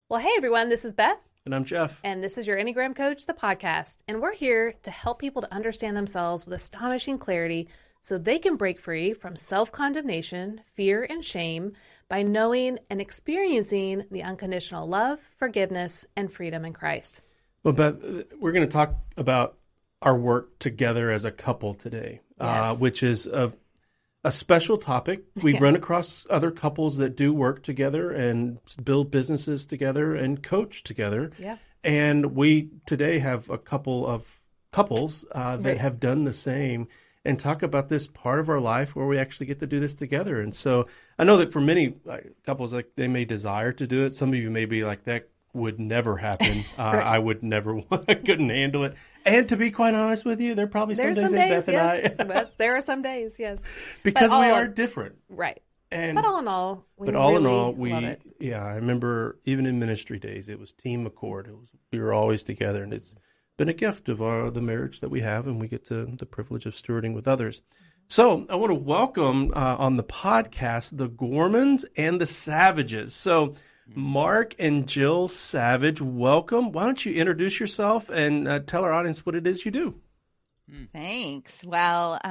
Well, hey, everyone, this is Beth. And I'm Jeff. And this is your Enneagram Coach, the podcast. And we're here to help people to understand themselves with astonishing clarity so they can break free from self-condemnation, fear, and shame by knowing and experiencing the unconditional love, forgiveness, and freedom in Christ. Well, Beth, we're going to talk about our work together as a couple today, Yes. which is a special topic. We run across other couples that do work together and build businesses together and coach together. Yeah. And we today have a couple of couples that have done the same and talk about this part of our life where we actually get to do this together. And so I know that for many couples, like they may desire to do it. Some of you may be like, that would never happen. I would never, I couldn't handle it. And to be quite honest with you, there are probably some days that Beth yes. and I. There are some days, yes. Because we are different. Right. And, but all in all, we love it. Yeah, I remember even in ministry days, it was team accord. We were always together, and it's been a gift of the marriage that we have, and we get to the privilege of stewarding with others. So I want to welcome on the podcast the Gormans and the Savages. So Mark and Jill Savage, welcome. Why don't you introduce yourself and tell our audience what it is you do? Thanks. Well,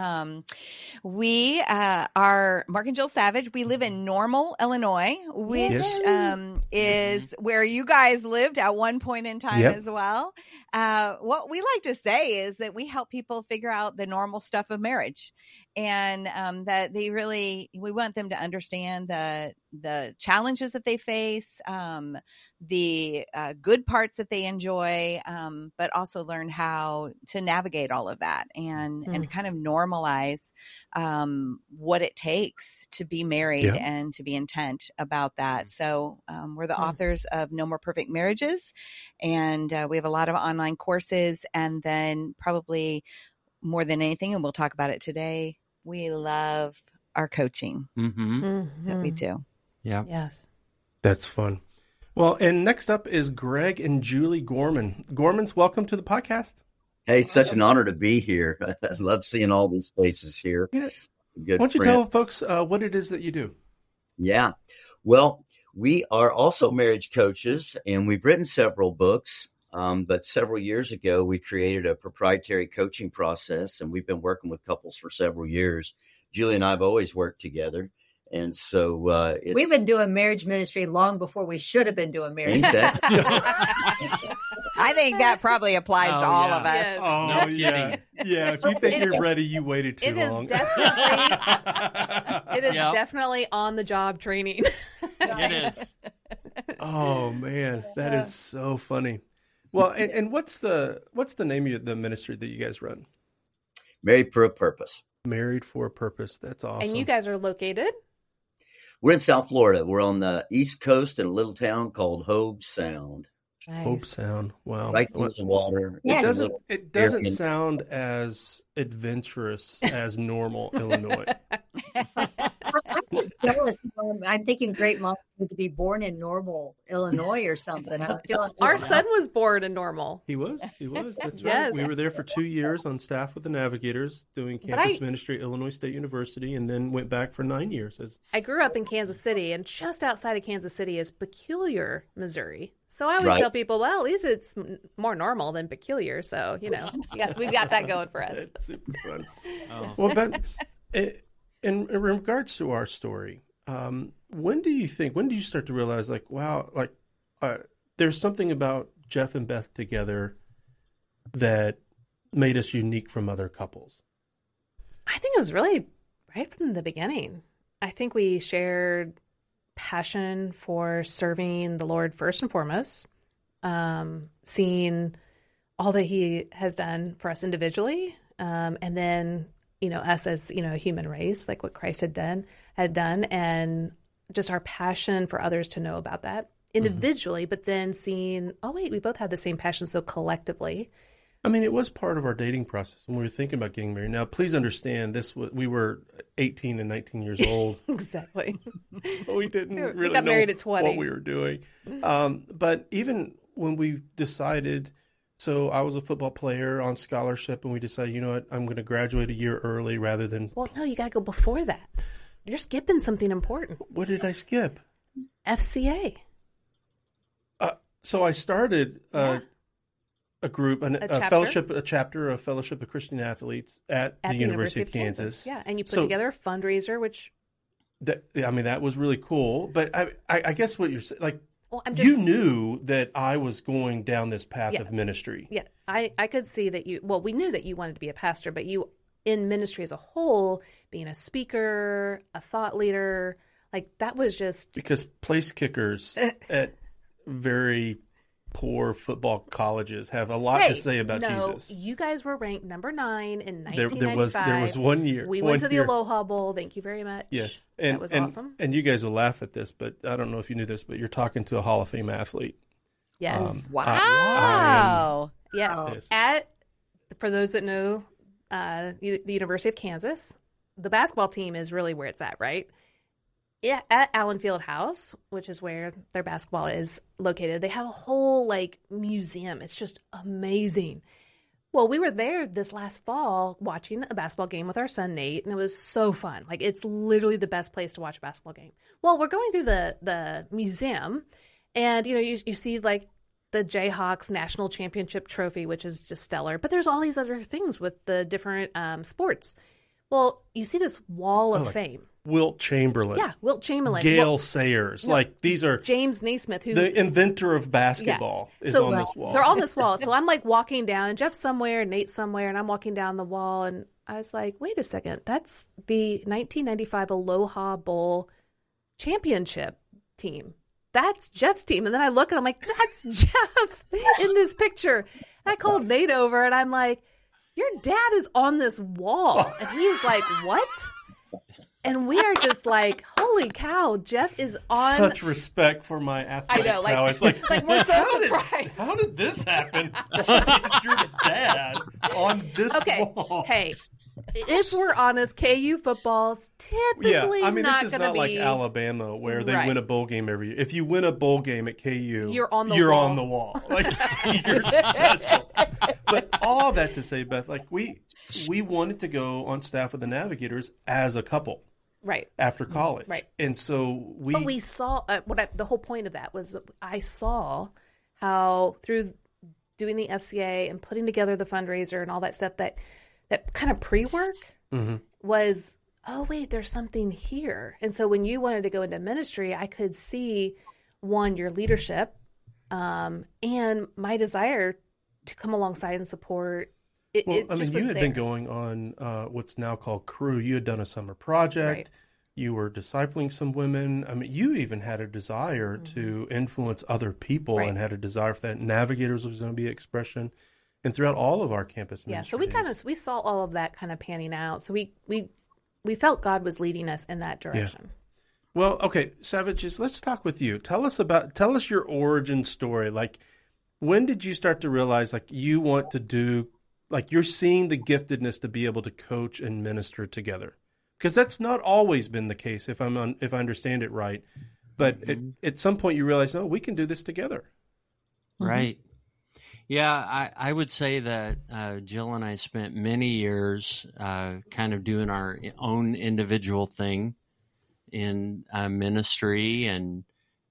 we are Mark and Jill Savage. We live in Normal, Illinois, which is where you guys lived at one point in time as well. What we like to say is that we help people figure out the normal stuff of marriage, and that we want them to understand the challenges that they face, the good parts that they enjoy, but also learn how to navigate all of that and kind of normalize what it takes to be married and to be intent about that. So we're the authors of No More Perfect Marriages, and we have a lot of online courses, and then probably more than anything, and we'll talk about it today, we love our coaching that we do. Yeah. Yes. That's fun. Well, and next up is Greg and Julie Gorman. Gormans, welcome to the podcast. Hey, it's such an honor to be here. I love seeing all these faces here. Yeah. Good Why don't you friend. tell folks what it is that you do? Yeah. Well, we are also marriage coaches, and we've written several books. But several years ago, we created a proprietary coaching process, and we've been working with couples for several years. Julie and I have always worked together. And so we've been doing marriage ministry long before we should have been doing marriage. Ain't that? I think that probably applies to all of us. Yes. Oh, No yeah. Yeah, if you think you're ready, you waited too long. It is definitely on-the-job training. It is. Oh, man, that is so funny. Well, and what's the name of the ministry that you guys run? Married for a Purpose. Married for a Purpose. That's awesome. And you guys are located? We're in South Florida. We're on the East Coast in a little town called Hobe Sound. Nice. Hope Sound. Wow. Right near the water. Yes. It doesn't sound as adventurous as Normal, Illinois. I'm just jealous. I'm thinking Great Moms need to be born in Normal, Illinois or something. I'm feeling Our son was born in Normal. He was. That's right. Yes. We were there for 2 years on staff with the Navigators doing campus ministry at Illinois State University, and then went back for 9 years. I grew up in Kansas City, and just outside of Kansas City is Peculiar, Missouri. So I always tell people, well, at least it's more normal than peculiar. So, we've got that going for us. That's super fun. Well, but in regards to our story, when do you start to realize, like, wow, like there's something about Jeff and Beth together that made us unique from other couples? I think it was really right from the beginning. I think we shared passion for serving the Lord first and foremost, seeing all that He has done for us individually, and then us as a human race, like what Christ had done, and just our passion for others to know about that individually, but then seeing, oh wait, we both have the same passion, so collectively. I mean, it was part of our dating process when we were thinking about getting married. Now, please understand, we were 18 and 19 years old. Exactly. We didn't really got know married at 20. what we were doing. But even when we decided, so I was a football player on scholarship, and we decided, you know what, I'm going to graduate a year early rather than... Well, no, you got to go before that. You're skipping something important. What did I skip? FCA. So I started a group, a chapter of Fellowship of Christian Athletes at the University of Kansas. Yeah, and you put together a fundraiser, which that was really cool. But I guess what you're saying, like, you knew that I was going down this path of ministry. Yeah, I could see that we knew that you wanted to be a pastor, but you, in ministry as a whole, being a speaker, a thought leader, like that was just... Because place kickers at very poor football colleges have a lot to say about Jesus. You guys were ranked number 9 in 1995. There was 1 year. We went to the Aloha Bowl. Thank you very much. Yes. That was awesome. And you guys will laugh at this, but I don't know if you knew this, but you're talking to a Hall of Fame athlete. Yes. Wow. Yes. For those that know the University of Kansas, the basketball team is really where it's at, right? Yeah, at Allen Fieldhouse, which is where their basketball is located, they have a whole museum. It's just amazing. Well, we were there this last fall watching a basketball game with our son Nate, and it was so fun. Like, it's literally the best place to watch a basketball game. Well, we're going through the museum, and you see the Jayhawks National Championship trophy, which is just stellar. But there's all these other things with the different sports. Well, you see this wall of fame. Wilt Chamberlain. Yeah, Wilt Chamberlain. Gale Sayers. These are... James Naismith, who... The inventor of basketball is on this wall. They're on this wall. So I'm walking down, and Jeff's somewhere, Nate's somewhere, and I'm walking down the wall, and I was like, wait a second, that's the 1995 Aloha Bowl championship team. That's Jeff's team. And then I look, and I'm like, that's Jeff in this picture. And I called Nate over, and I'm like, your dad is on this wall. And he's like, what? And we are just like, holy cow, Jeff is on... Such respect for my athletic prowess. We're so surprised. How did this happen? Your dad on this wall. Hey, if we're honest, KU football's typically not going to be... this is not like Alabama where they win a bowl game every year. If you win a bowl game at KU, you're on the wall. You're special. But all that to say, Beth, we wanted to go on staff with the Navigators as a couple. Right. After college. Right. And so But we saw, the whole point of that was I saw how through doing the FCA and putting together the fundraiser and all that stuff, that kind of pre-work was, oh, wait, there's something here. And so when you wanted to go into ministry, I could see, one, your leadership and my desire to come alongside and support. You had been going on what's now called Cru. You had done a summer project. Right. You were discipling some women. I mean, you even had a desire to influence other people and had a desire for that. Navigators was going to be an expression. And throughout all of our campus ministry. Yeah, so we saw all of that kind of panning out. So we felt God was leading us in that direction. Yeah. Well, okay, Savages, let's talk with you. Tell us your origin story. When did you start to realize you want to do, you're seeing the giftedness to be able to coach and minister together? Because that's not always been the case, if I understand it right. But at some point you realize, no, we can do this together. Right. Yeah, I would say that Jill and I spent many years kind of doing our own individual thing in ministry, and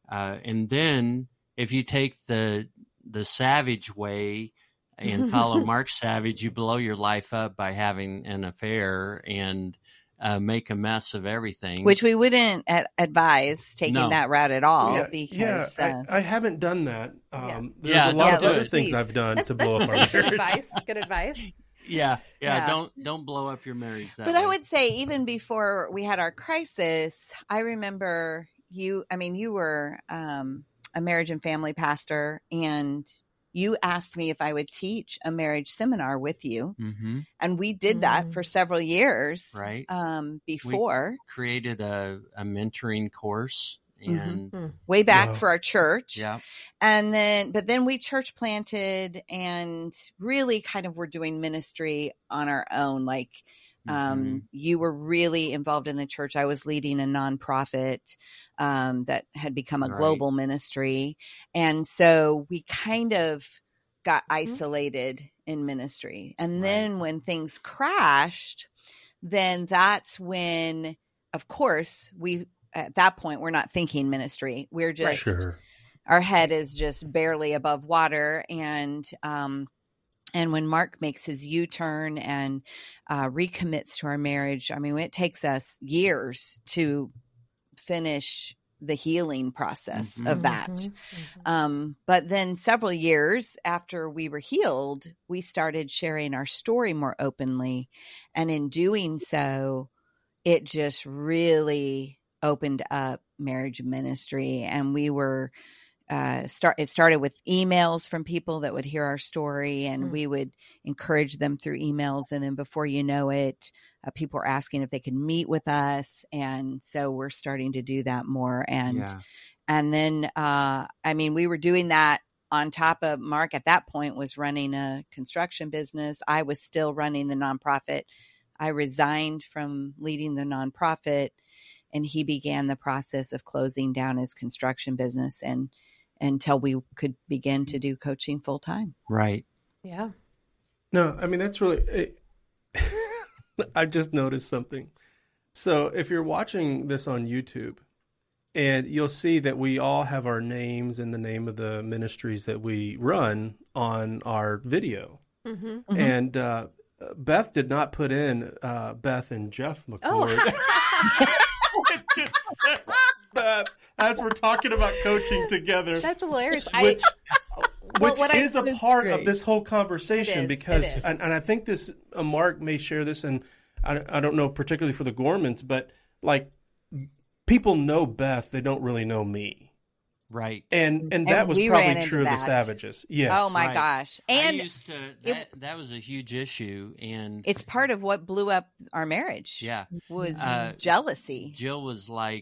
then if you take the Savage way and follow Mark Savage, you blow your life up by having an affair and make a mess of everything. Which we wouldn't advise taking that route at all. Because I haven't done that. There's a lot of other things I've done to blow up our marriage. Good advice. Yeah. Don't blow up your marriage that way. I would say even before we had our crisis, I remember you were a marriage and family pastor, and you asked me if I would teach a marriage seminar with you. Mm-hmm. And we did that for several years. Right. Before. We created a mentoring course and way back for our church. Yeah. And then we church planted and really kind of were doing ministry on our own. You were really involved in the church. I was leading a nonprofit that had become a global ministry. And so we kind of got isolated in ministry. And then when things crashed, then that's when, of course, at that point, we're not thinking ministry. We're just, our head is just barely above water. And when Mark makes his U-turn and recommits to our marriage, I mean, it takes us years to finish the healing process of that. But then several years after we were healed, we started sharing our story more openly. And in doing so, it just really opened up marriage ministry. And we were it started with emails from people that would hear our story, and we would encourage them through emails. And then before you know it, people were asking if they could meet with us. And so we're starting to do that more. And then, I mean, we were doing that on top of Mark at that point was running a construction business. I was still running the nonprofit. I resigned from leading the nonprofit, and he began the process of closing down his construction business and until we could begin to do coaching full time. Right. Yeah. No, I mean, that's really, I just noticed something. So if you're watching this on YouTube, and you'll see that we all have our names and the name of the ministries that we run on our video. And Beth did not put in Beth and Jeff McCord. It just says Beth as we're talking about coaching together. That's hilarious. Which is a part of this whole conversation because, and I think this, Mark may share this, and I don't know particularly for the Gormans, but like people know Beth, they don't really know me. Right. And that was probably true of the Savages. Yes. Oh my gosh. And I used to, that was a huge issue. And it's part of what blew up our marriage. Yeah. Was jealousy. Jill was like,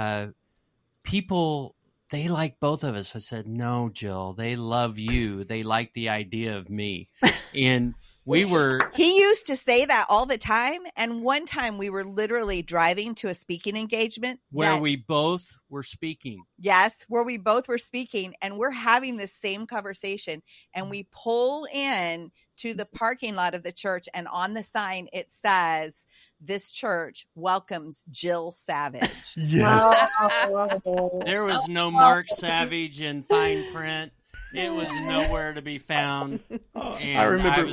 people, they like both of us. I said, no, Jill, they love you. They like the idea of me. And he used to say that all the time. And one time we were literally driving to a speaking engagement where we both were speaking. Yes, where we both were speaking, and we're having the same conversation, and we pull in to the parking lot of the church, and on the sign it says, "This church welcomes Jill Savage." Yes. There was no Mark Savage in fine print. It was nowhere to be found. And I remember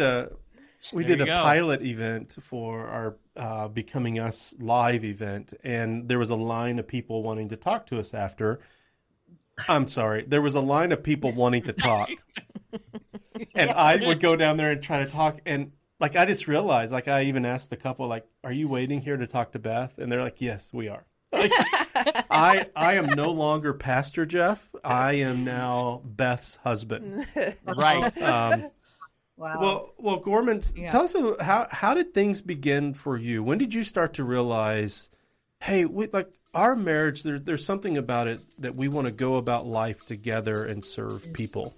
we did a go. pilot event for our Becoming Us live event, and there was a line of people wanting to talk to us after. I'm sorry, there was a line of people wanting to talk, and I would go down there and try to talk, and like I just realized, like I even asked the couple, like, "Are you waiting here to talk to Beth?" And they're like, "Yes, we are." Like, I am no longer Pastor Jeff. I am now Beth's husband. Right. Wow. Well, Gorman, tell us how did things begin for you? When did you start to realize, hey, like our marriage, there's something about it that we want to go about life together and serve people?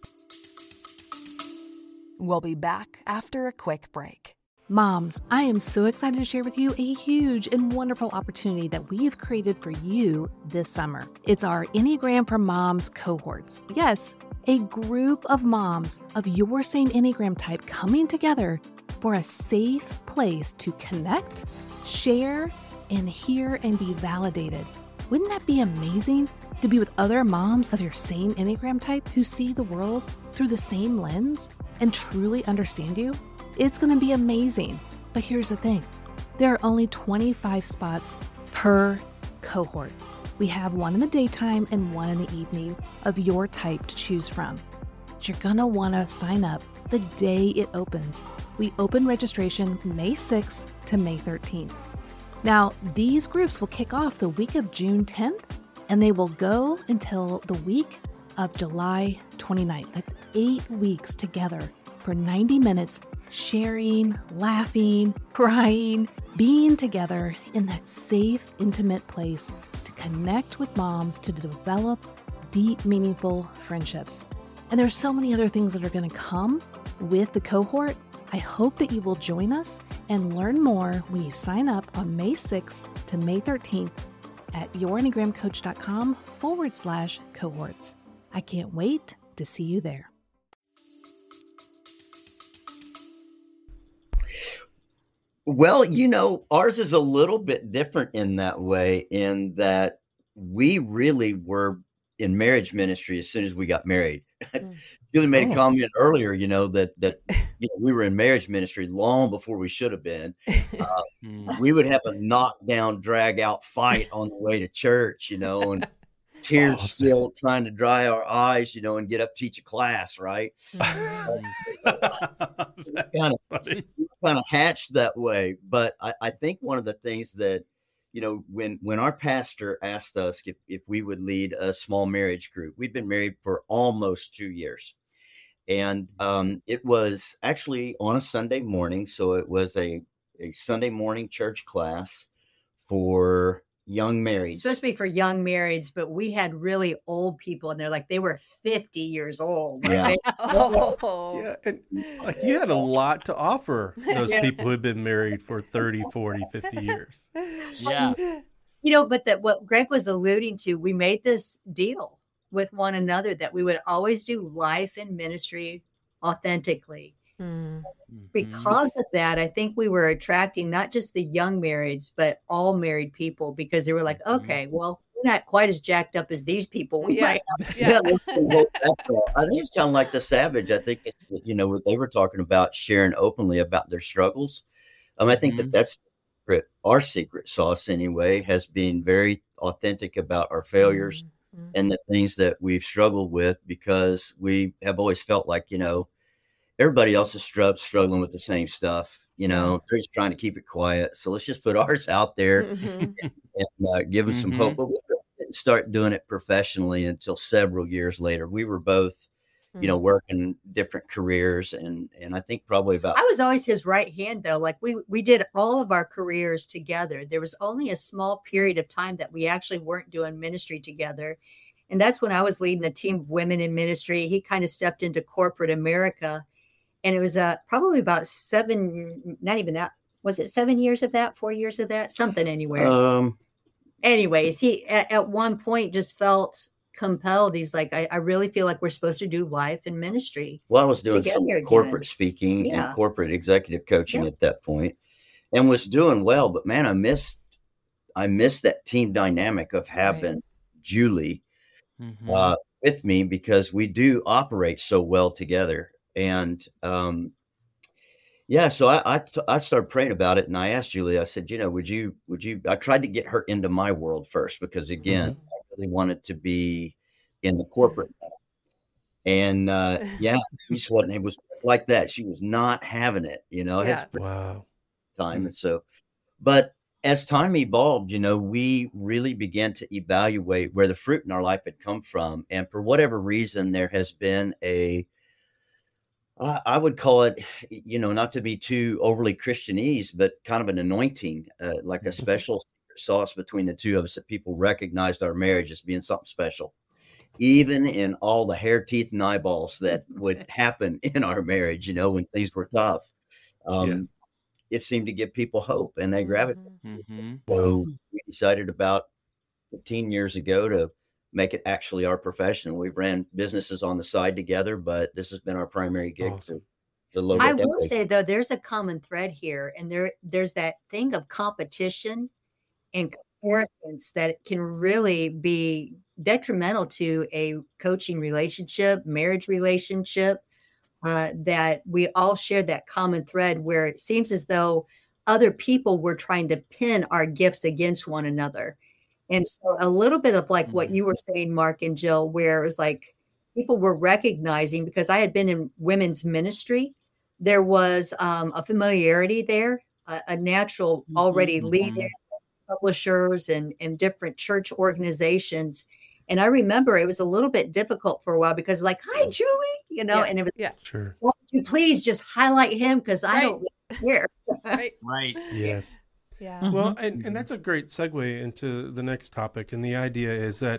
We'll be back after a quick break. Moms, I am so excited to share with you a huge and wonderful opportunity that we have created for you this summer. It's our Enneagram for Moms cohorts. Yes, a group of moms of your same Enneagram type coming together for a safe place to connect, share, and hear and be validated. Wouldn't that be amazing to be with other moms of your same Enneagram type who see the world through the same lens and truly understand you? It's going to be amazing. But here's the thing. There are only 25 spots per cohort. We have one in the daytime and one in the evening of your type to choose from. But you're going to want to sign up the day it opens. We open registration May 6th to May 13th. Now, these groups will kick off the week of June 10th, and they will go until the week of July 29th. That's 8 weeks together for 90 minutes, sharing, laughing, crying, being together in that safe, intimate place to connect with moms, to develop deep, meaningful friendships. And there's so many other things that are going to come with the cohort. I hope that you will join us and learn more when you sign up on May 6th to May 13th at yourenneagramcoach.com/cohorts. I can't wait to see you there. Well, ours is a little bit different in that way, in that we really were in marriage ministry as soon as we got married. Julie made a comment earlier, that we were in marriage ministry long before we should have been. We would have a knockdown, drag out fight on the way to church, and tears still trying to dry our eyes, and get up, teach a class, right? kind of hatched that way. But I think one of the things that, when our pastor asked us if we would lead a small marriage group, we'd been married for almost 2 years. And it was actually on a Sunday morning. So it was a Sunday morning church class for young marrieds. Supposed to be for young marrieds, but we had really old people, and they were 50 years old. Yeah. Right? Yeah, and you had a lot to offer those people who had been married for 30, 40, 50 years. Yeah. But what Greg was alluding to, we made this deal with one another that we would always do life and ministry authentically. Because of that, I think we were attracting not just the young marrieds, but all married people, because they were like, okay, well, we're not quite as jacked up as these people. We might I think it's kind of like the Savage. I think, what they were talking about, sharing openly about their struggles. I think that's our secret sauce anyway, has been very authentic about our failures and the things that we've struggled with, because we have always felt like, everybody else is struggling with the same stuff. They're just trying to keep it quiet. So let's just put ours out there and give them some hope. But we didn't start doing it professionally until several years later. We were both, working different careers. And I think probably about... I was always his right hand, though. Like we did all of our careers together. There was only a small period of time that we actually weren't doing ministry together. And that's when I was leading a team of women in ministry. He kind of stepped into corporate America. And it was probably about 7, not even that. Was it 7 years of that, 4 years of that? Something anywhere. Anyways, he at one point just felt compelled. He's like, I really feel like we're supposed to do life and ministry. Well, I was doing some corporate speaking and corporate executive coaching at that point, and was doing well. But man, I missed that team dynamic of having Julie with me, because we do operate so well together. And so I started praying about it, and I asked Julie, I said, would you, I tried to get her into my world first, because again, I really wanted to be in the corporate. And she wasn't, it was like that. She was not having it, Wow. Time. And so, but as time evolved, we really began to evaluate where the fruit in our life had come from. And for whatever reason, there has been I would call it, not to be too overly Christianese, but kind of an anointing, like a special sauce between the two of us, that people recognized our marriage as being something special, even in all the hair, teeth, and eyeballs that would happen in our marriage, when things were tough. It seemed to give people hope, and they gravitated. So we decided about 15 years ago to make it actually our profession. We've ran businesses on the side together, but this has been our primary gig. Awesome. I will say, though, there's a common thread here, and there's that thing of competition and comparisons that can really be detrimental to a coaching relationship, marriage relationship, that we all share that common thread where it seems as though other people were trying to pin our gifts against one another. And so a little bit of like what you were saying, Mark and Jill, where it was like people were recognizing, because I had been in women's ministry, there was a familiarity there, a natural already leading publishers and different church organizations. And I remember it was a little bit difficult for a while because like, hi, Julie, and it was, sure. Well, would you please just highlight him because I don't care. Right. Yes. Yeah. Well, and that's a great segue into the next topic. And the idea is that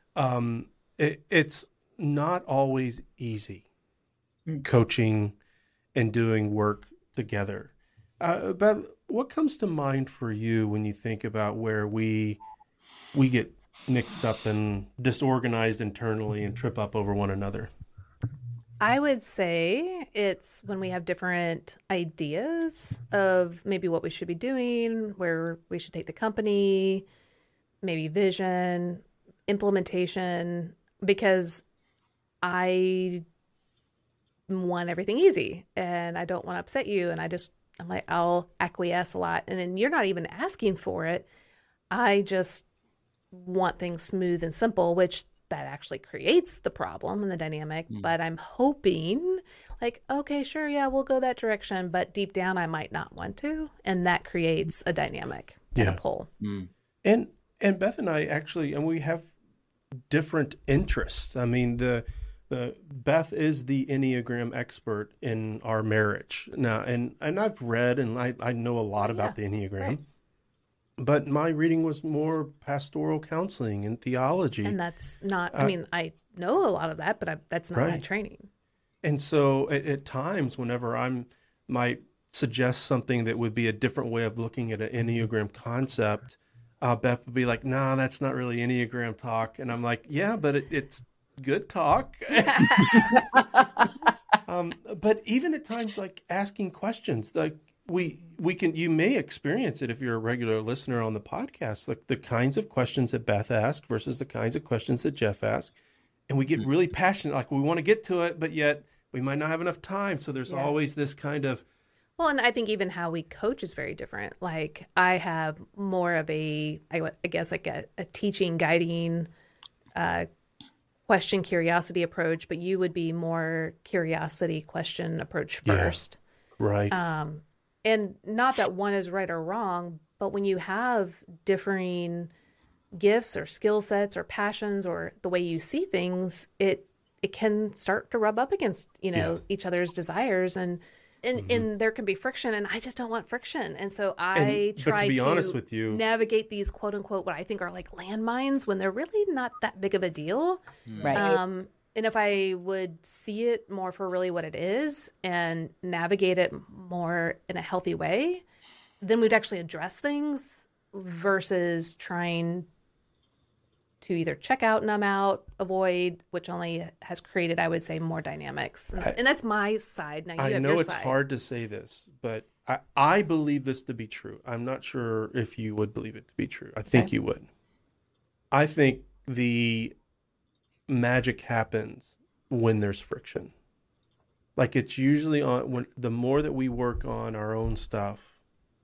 it's not always easy coaching and doing work together. But what comes to mind for you when you think about where we get mixed up and disorganized internally and trip up over one another? I would say it's when we have different ideas of maybe what we should be doing, where we should take the company, maybe vision, implementation. because I want everything easy and I don't want to upset you. And I'm like, I'll acquiesce a lot. And then you're not even asking for it. I just want things smooth and simple, which that actually creates the problem and the dynamic. But I'm hoping like, okay, sure. Yeah, we'll go that direction. But deep down, I might not want to. And that creates a dynamic and a pull. And Beth and I actually, and we have different interests. I mean, the Beth is the Enneagram expert in our marriage now, and I've read and I know a lot about the Enneagram, right. But my reading was more pastoral counseling and theology, and that's not. I mean, I know a lot of that, but that's not my training. And so at times, whenever I might suggest something that would be a different way of looking at an Enneagram concept, Beth would be like, "No, that's not really Enneagram talk," and I'm like, "Yeah, but it's good talk." But even at times, like asking questions, like you may experience it if you're a regular listener on the podcast, like the kinds of questions that Beth asked versus the kinds of questions that Jeff asked. And we get really passionate, like we want to get to it, but yet we might not have enough time. So there's always this kind of. Well, and I think even how we coach is very different. Like I have more of I guess like a teaching, guiding, question, curiosity approach, but you would be more curiosity, question approach first. Yeah, right. And not that one is right or wrong, but when you have differing gifts or skill sets or passions or the way you see things, it can start to rub up against, each other's desires and there can be friction, and I just don't want friction. And so I try to honest with you, navigate these quote unquote, what I think are like landmines when they're really not that big of a deal. Right. And if I would see it more for really what it is and navigate it more in a healthy way, then we'd actually address things versus trying to either check out, numb out, avoid, which only has created, I would say, more dynamics. And that's my side. Now you have your side. I know it's hard to say this, but I believe this to be true. I'm not sure if you would believe it to be true. I think you would. I think the magic happens when there's friction. Like it's usually when the more that we work on our own stuff,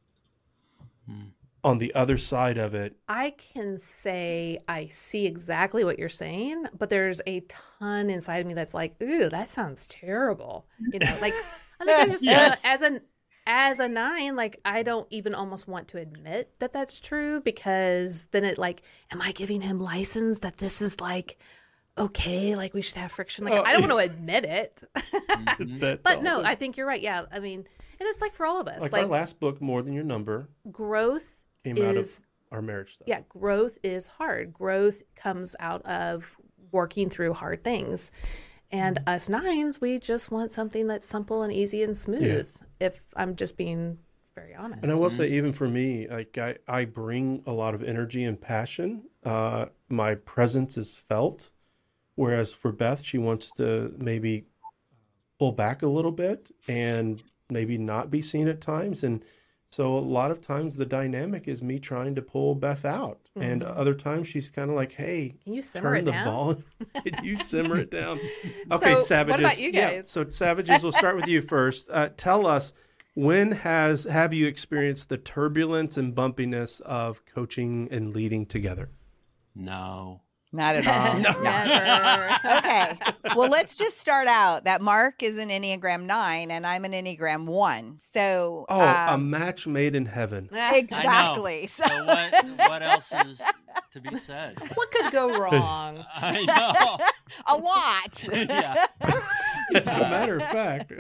on the other side of it, I can say I see exactly what you're saying, but there's a ton inside of me that's like, ooh, that sounds terrible. Like I think I just as a 9, like I don't even almost want to admit that that's true, because then it like, am I giving him license that this is like okay, like we should have friction? Like I don't want to admit it. But no, I think you're right. Yeah, I mean, and it's like for all of us. Like our last book, More Than Your Number, growth came out of our marriage stuff. Yeah, growth is hard. Growth comes out of working through hard things. And us 9s, we just want something that's simple and easy and smooth, if I'm just being very honest. And I will say, even for me, like I bring a lot of energy and passion. My presence is felt. Whereas for Beth, she wants to maybe pull back a little bit and maybe not be seen at times. And so a lot of times the dynamic is me trying to pull Beth out. And other times she's kind of like, hey, can you simmer it down? Volume. Can you simmer it down? Okay, so, Savages. What about you guys? Yeah, so Savages, we'll start with you first. Tell us, when have you experienced the turbulence and bumpiness of coaching and leading together? No. Not at all. Never. Okay. Well, let's just start out that Mark is an Enneagram 9 and I'm an Enneagram 1. So a match made in heaven. Exactly. So what else is to be said? What could go wrong? I know. A lot. Yeah. As a matter of fact.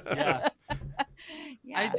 Yeah.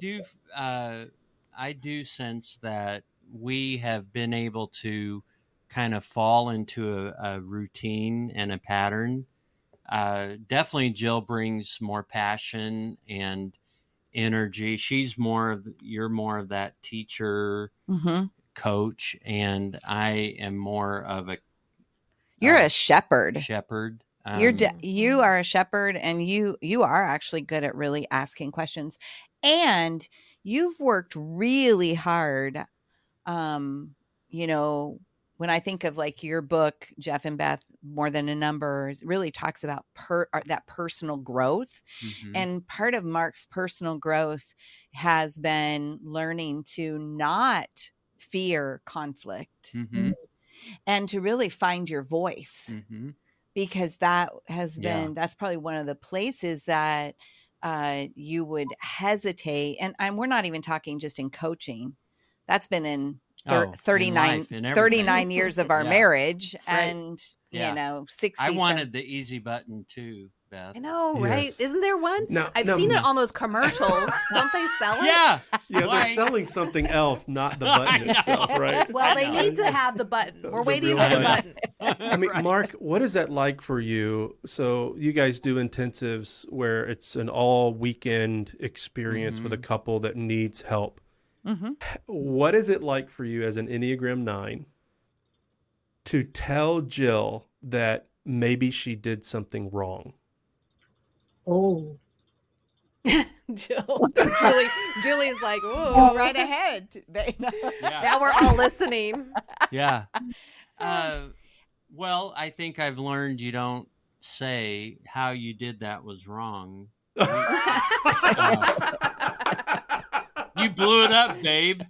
I do sense that we have been able to kind of fall into a routine and a pattern. Definitely Jill brings more passion and energy. You're more of that teacher, coach, and I am more of you're a shepherd. You are a shepherd, and you are actually good at really asking questions, and you've worked really hard, when I think of like your book, Jeff and Beth, More Than a Number, it really talks about that personal growth. Mm-hmm. And part of Mark's personal growth has been learning to not fear conflict Mm-hmm. and to really find your voice, Mm-hmm. because that has been, that's probably one of the places that you would hesitate. And we're not even talking just in coaching. That's been in 39 years of our marriage. Right. And, 60. I wanted the easy button too, Beth. I know, right? Yes. Isn't there one? No, I've no, seen it on those commercials. Don't they sell it? Yeah. Yeah, Why? they're selling something else, not the button itself, right? Well, they need to have the button. We're The waiting real for the button. button. I mean, Right. Mark, what is that like for you? So you guys do intensives where it's an all weekend experience with a couple that needs help. Mm-hmm. What is it like for you as an Enneagram 9 to tell Jill that maybe she did something wrong? Oh, Julie's like, Go ooh, right ahead. now we're all listening. Yeah. Well, I think I've learned you don't say how you did that was wrong. You blew it up, babe.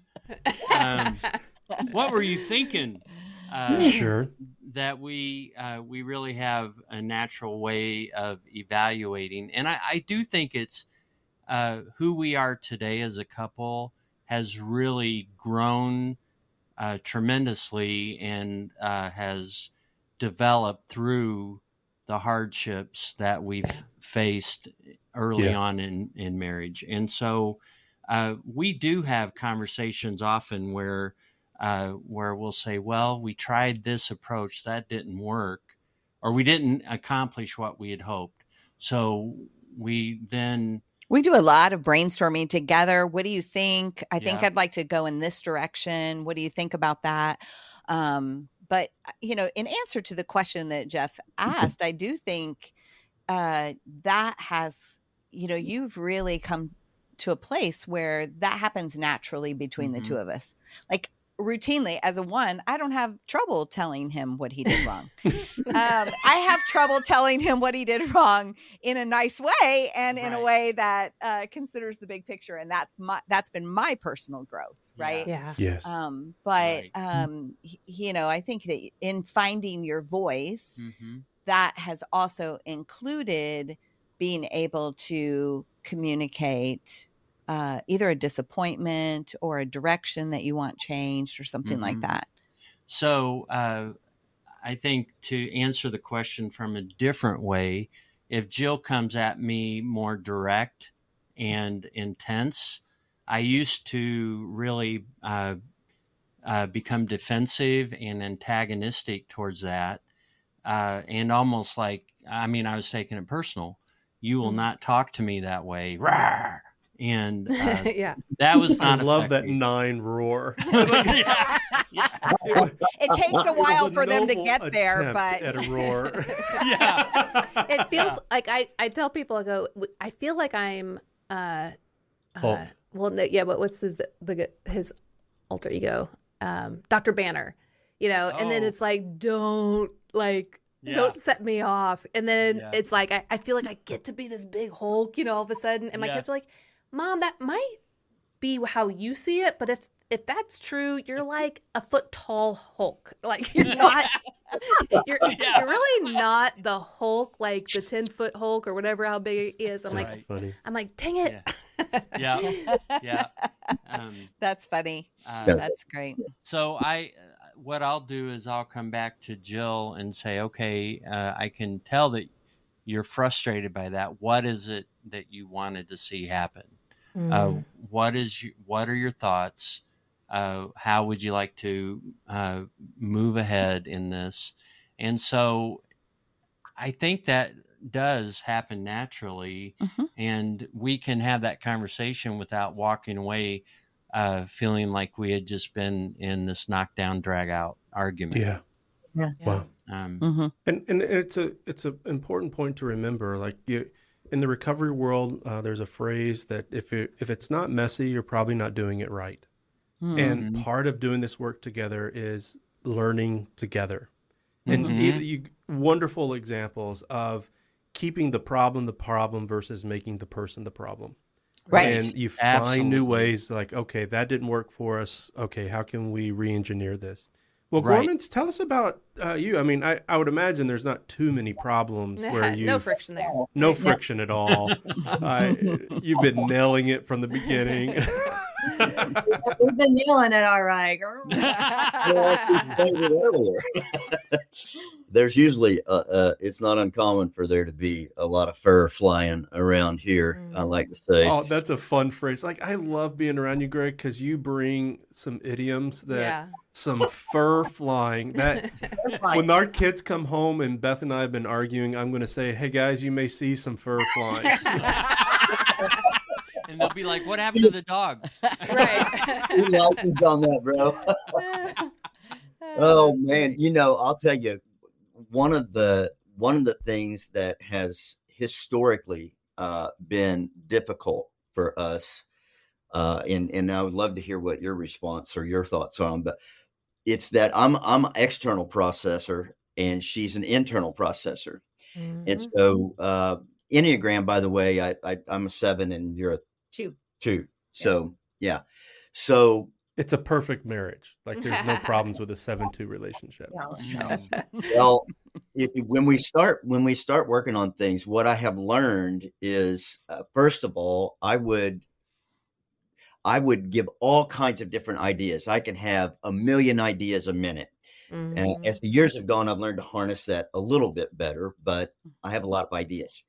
What were you thinking? Sure. That we really have a natural way of evaluating, and I do think it's who we are today as a couple has really grown tremendously and has developed through the hardships that we've faced early on in marriage. And so we do have conversations often where we'll say, well, we tried this approach, that didn't work, or we didn't accomplish what we had hoped. So we do a lot of brainstorming together. What do you think? I think Yeah. I'd like to go in this direction. What do you think about that? But, in answer to the question that Jeff asked, I do think that has, you've really come to a place where that happens naturally between the two of us. Like, routinely as a one, I don't have trouble telling him what he did wrong. I have trouble telling him what he did wrong in a nice way and in a way that considers the big picture. And that's been my personal growth. Right. Yeah. Yes. But I think that in finding your voice, that has also included being able to communicate either a disappointment or a direction that you want changed or something like that. So I think to answer the question from a different way, if Jill comes at me more direct and intense, I used to really become defensive and antagonistic towards that. And almost like, I was taking it personal. You will not talk to me that way. Rawr! And that was not I love that effective. 9 roar. It takes a while for them to get there, but at a roar. It feels like I tell people, I go, I feel like I'm Hulk. but what's his alter ego, Dr. Banner, and then it's like, don't set me off, and then it's like I feel like I get to be this big Hulk, all of a sudden, and my kids are like, Mom, that might be how you see it, but if that's true, you're like a foot tall Hulk. Like you're not, you're really not the Hulk, like the 10-foot Hulk or whatever how big he is. I'm like, Funny. I'm like, dang it. Yeah. that's funny. That's great. So what I'll do is I'll come back to Jill and say, okay, I can tell that you're frustrated by that. What is it that you wanted to see happen? What are your thoughts? How would you like to move ahead in this? And so I think that does happen naturally, and we can have that conversation without walking away feeling like we had just been in this knockdown, drag out argument. Yeah. Wow. And it's an important point to remember. Like in the recovery world, there's a phrase that if it's not messy, you're probably not doing it right. And part of doing this work together is learning together. And wonderful examples of keeping the problem versus making the person the problem. Right. And you find new ways like, okay, that didn't work for us. Okay, how can we re-engineer this? Well, Gorman, tell us about you. I mean, I would imagine there's not too many problems where you no friction there. No friction at all. You've been nailing it from the beginning. We've been nailing it all right. There's usually, it's not uncommon for there to be a lot of fur flying around here, I like to say. Oh, that's a fun phrase. Like, I love being around you, Greg, because you bring some idioms that some fur flying. That when our kids come home and Beth and I have been arguing, I'm going to say, hey, guys, you may see some fur flying. And they'll be like, what happened to the dog? Right. License on that, bro. Oh, man. You know, I'll tell you, one of the things that has historically been difficult for us, and I would love to hear what your response or your thoughts are on, but it's that I'm an external processor and she's an internal processor. Mm-hmm. And so Enneagram, by the way, I'm a 7 and you're a 2. So, yeah. So it's a perfect marriage. Like, there's no problems with a 7-2 relationship. Well, when we start working on things, what I have learned is, first of all, I would give all kinds of different ideas. I can have a million ideas a minute. Mm-hmm. And as the years have gone, I've learned to harness that a little bit better, but I have a lot of ideas.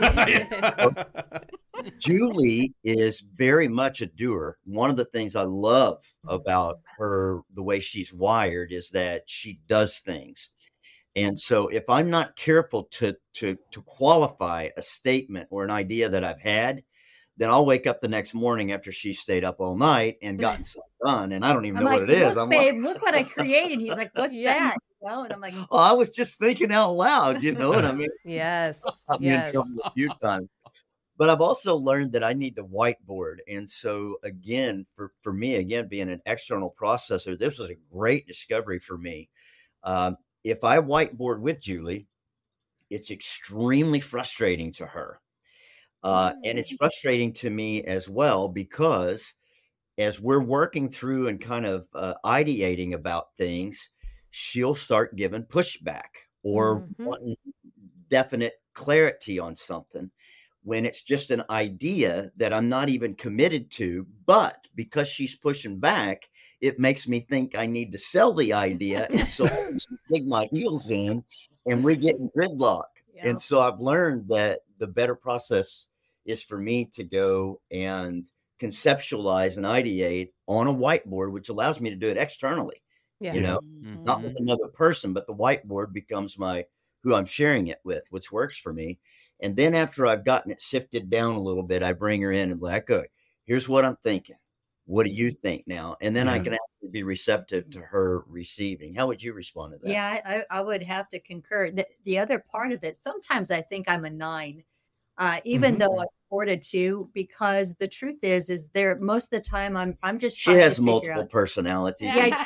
Julie is very much a doer. One of the things I love about her, the way she's wired, is that she does things. And so if I'm not careful to qualify a statement or an idea that I've had, then I'll wake up the next morning after she stayed up all night and gotten something done, and I don't even know what it is. I'm babe, look what I created. He's like, what's that? You know? And I'm like, oh, I was just thinking out loud. You know what I mean? Yes. I've been in trouble a few times. But I've also learned that I need the whiteboard. And so again, for me, again, being an external processor, this was a great discovery for me. If I whiteboard with Julie, it's extremely frustrating to her. And it's frustrating to me as well, because as we're working through and kind of ideating about things, she'll start giving pushback or wanting definite clarity on something, when it's just an idea that I'm not even committed to. But because she's pushing back, it makes me think I need to sell the idea. And so I dig my heels in and we get in gridlock. Yeah. And so I've learned that the better process is for me to go and conceptualize and ideate on a whiteboard, which allows me to do it externally, not with another person, but the whiteboard becomes who I'm sharing it with, which works for me. And then after I've gotten it sifted down a little bit, I bring her in and be like, okay, here's what I'm thinking. What do you think now? And then I can actually be receptive to her receiving. How would you respond to that? Yeah, I would have to concur. The other part of it, sometimes I think I'm a 9, even though I supported 2, because the truth is there most of the time I'm just she has multiple personalities. Yeah,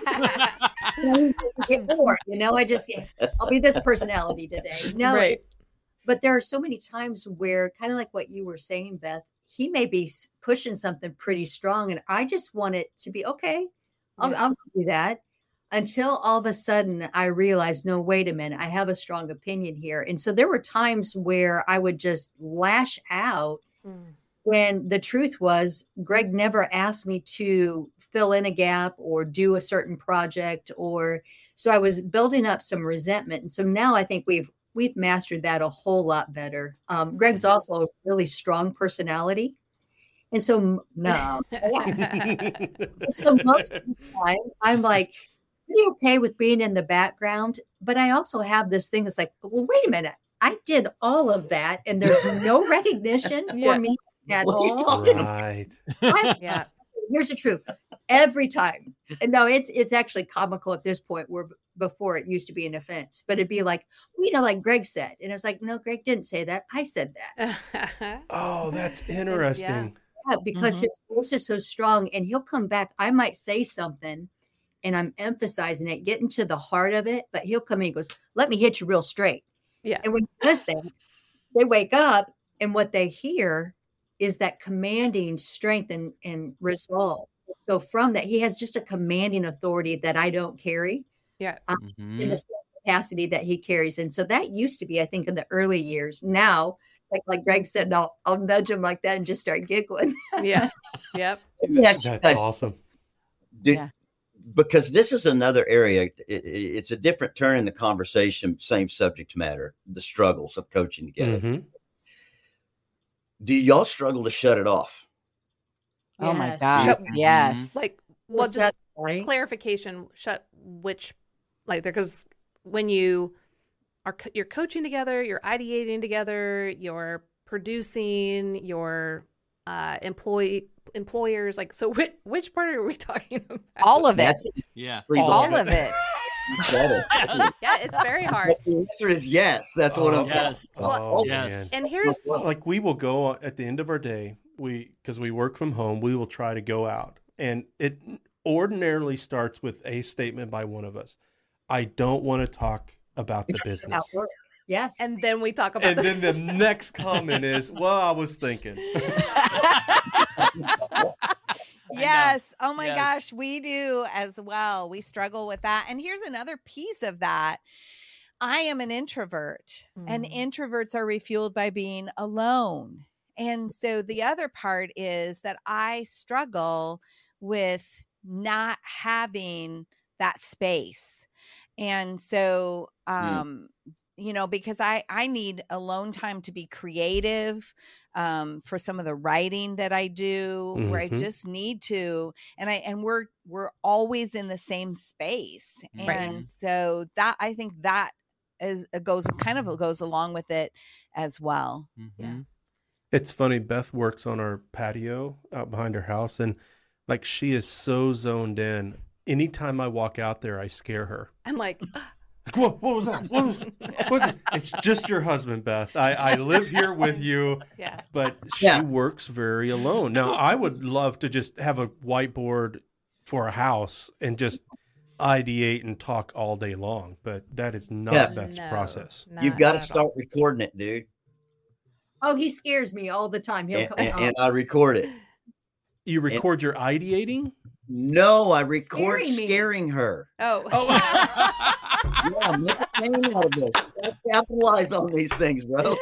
get bored, I'll be this personality today. No, right. But there are so many times where, kind of like what you were saying, Beth, he may be pushing something pretty strong, and I just want it to be okay. I'll do that, until all of a sudden I realized, no, wait a minute, I have a strong opinion here. And so there were times where I would just lash out when the truth was Greg never asked me to fill in a gap or do a certain project, so I was building up some resentment. And so now I think we've mastered that a whole lot better. Greg's also a really strong personality. And so, so most of the time I'm like, pretty okay with being in the background, but I also have this thing that's like, well, wait a minute. I did all of that and there's no recognition for me at all. Right. Here's the truth. Every time. And no, it's actually comical at this point, where before it used to be an offense, but it'd be like, like Greg said. And I was like, no, Greg didn't say that. I said that. Oh, that's interesting. Yeah, because his voice is so strong, and he'll come back. I might say something, and I'm emphasizing it, getting to the heart of it. But he'll come in and goes, let me hit you real straight. Yeah. And when he does that, they wake up and what they hear is that commanding strength and resolve. So from that, he has just a commanding authority that I don't carry. Yeah. In the same capacity that he carries. And so that used to be, I think, in the early years. Now, like Greg said, I'll nudge him like that and just start giggling. Yeah. Yep. That's awesome. Because this is another area, it's a different turn in the conversation, same subject matter, the struggles of coaching together. Mm-hmm. Do y'all struggle to shut it off? Oh my Yes. gosh. Yes. Like, well, just clarification, because when you're coaching together, you're ideating together, you're producing, you're employers, like, so which part are we talking about? All of it. Yeah. All of it. Yeah, it's very hard. The answer is yes. That's what I'm. Yes. Yes. Yes. And here's Like, we will go at the end of our day, because we work from home, we will try to go out, and it ordinarily starts with a statement by one of us. I don't want to talk about the business. Yes. and then we talk about And then the next comment is, well, I was thinking. Yes. Oh my Yes. gosh, we do as well. We struggle with that. And here's another piece of that. I am an introvert, and introverts are refueled by being alone. And so the other part is that I struggle with not having that space. And so, because I need alone time to be creative, for some of the writing that I do, where I just need to, and we're always in the same space. And so that, I think that goes along with it as well. Mm-hmm. Yeah. It's funny, Beth works on our patio out behind her house, and like, she is so zoned in. Anytime I walk out there, I scare her. I'm like, What was that? What was it? It's just your husband, Beth. I live here with you, yeah. but she works very alone. Now, I would love to just have a whiteboard for a house and just ideate and talk all day long, but that is not Beth's process. You've got to start recording it, dude. Oh, he scares me all the time. He'll come And I record it. You record your ideating? No, I record Scaring me. scaring her. Oh. Yeah, make a pain out of this. Gotta capitalize on these things, bro.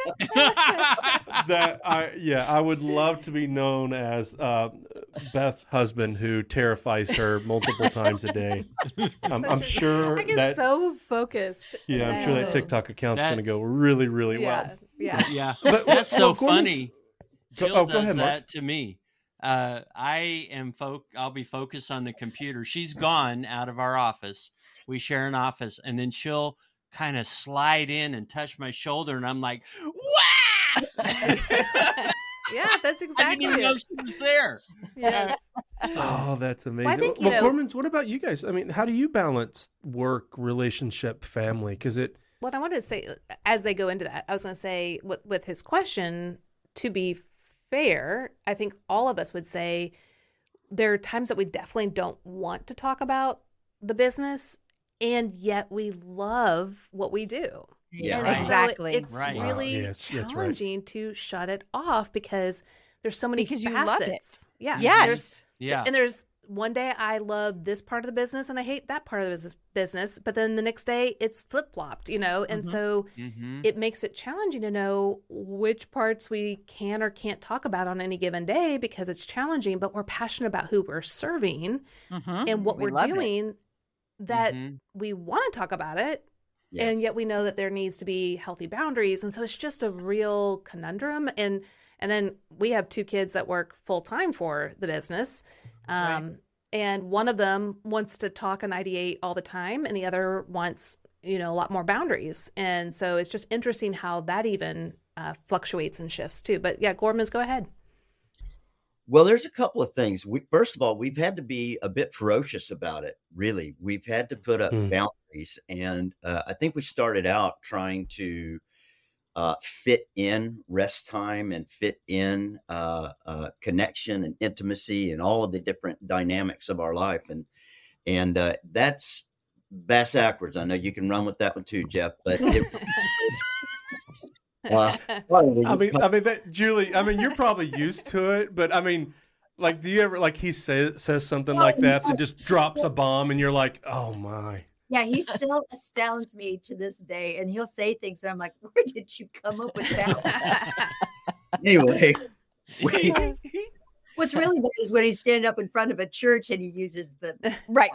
I would love to be known as Beth's husband, who terrifies her multiple times a day. I'm sure I get that so focused. Yeah, I'm sure that TikTok account's going to go really, really well. Yeah. Yeah. But That's so Gordon's- funny. Jill go does ahead, Mark. that to me. I'll be focused on the computer. She's gone out of our office. We share an office, and then she'll kind of slide in and touch my shoulder, and I'm like, "Wow!" Yeah, that's I exactly didn't even know she was there. Yes. Oh, that's amazing. Well, I think, well, Gormans, what about you guys? I mean, how do you balance work, relationship, family? Because What I wanted to say, as they go into that, I was going to say, with his question, to be fair, I think all of us would say there are times that we definitely don't want to talk about the business, and yet we love what we do. Yeah, And right. so Exactly. it's Right. really Wow, yes, that's right. challenging to shut it off because there's so many Because you facets. love it. Yeah. Yes. Yeah. And there's one day I love this part of the business and I hate that part of the business, but then the next day it's flip-flopped, and so Mm-hmm. it makes it challenging to know which parts we can or can't talk about on any given day because it's challenging, but we're passionate about who we're serving and what We we're love it. doing, that Mhm. we want to talk about it. Yeah. And yet we know that there needs to be healthy boundaries. And so it's just a real conundrum. And then we have 2 kids that work full time for the business. And one of them wants to talk and ideate all the time. And the other wants, a lot more boundaries. And so it's just interesting how that even fluctuates and shifts too. But yeah, Gormans, go ahead. Well, there's a couple of things. First of all, we've had to be a bit ferocious about it, really. We've had to put up boundaries. And I think we started out trying to fit in rest time and fit in connection and intimacy and all of the different dynamics of our life. And that's bass backwards. I know you can run with that one too, Jeff, but Julie, you're probably used to it, but like, do you ever, like, he says something like that just drops a bomb and you're like, oh my. Yeah, he still astounds me to this day, and he'll say things and I'm like, where did you come up with that? Anyway, what's really bad is when he's standing up in front of a church and he uses the right.